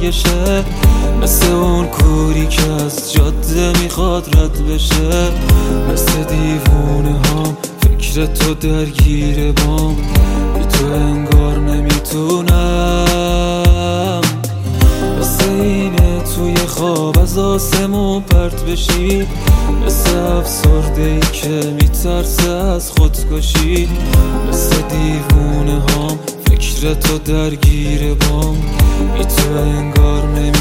برگشه، مثل اون کوری که از جاده میخواد رد بشه. مثل دیوونه هام فکر تو درگیر بام، بی تو انگار نمیتونم. مثل اینه توی خواب از آسمون پرت بشی، مثل افسرده‌ای که میترسه از خودکشی. مثل دیوونه هام فکر تو درگیر بام، بی تو انگار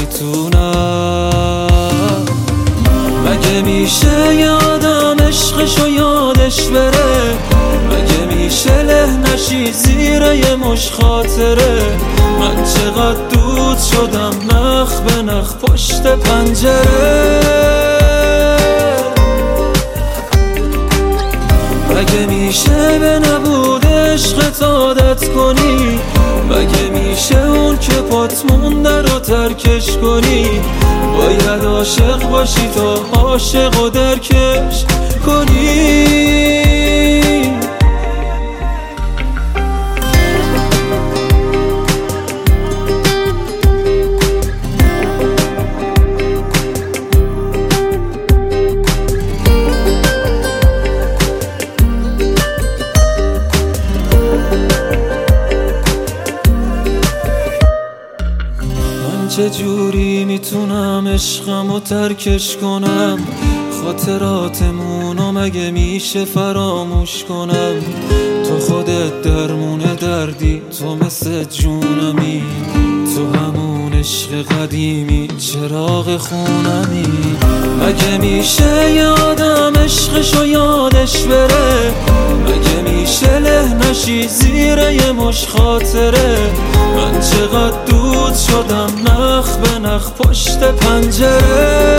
نمیتونم. مگه میشه یه آدم عشقشو یادش بره؟ مگه میشه له نشی زیر یه مش خاطره؟ من چقدر دود شدم نخ به نخ پشت پنجره. مگه میشه به نبود عشقت عادت کنی؟ مگه میشه اون که پات مونده رو ترکش کنی؟ باید عاشق باشی تا عاشق و درکش کنی. چجوری میتونم عشقمو ترکش کنم؟ خاطراتمونو مگه میشه فراموش کنم؟ تو خودت درمون دردی، تو مثل جونمی، تو همون عشق قدیمی، چراغ خونمی. مگه میشه یه آدم عشقشو یادش بره؟ مگه میشه له نشی زیر یه مش خاطره؟ من چقدر دود شدم نخ به نخ پشت پنجره.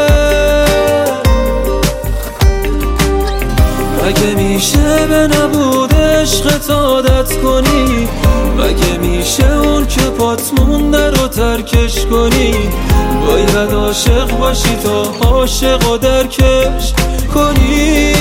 مگه میشه به نبود عشقت عادت کنی؟ مگه میشه اون که پات مونده رو ترکش کنی؟ باید عاشق باشی تا عاشق و درکش کنی.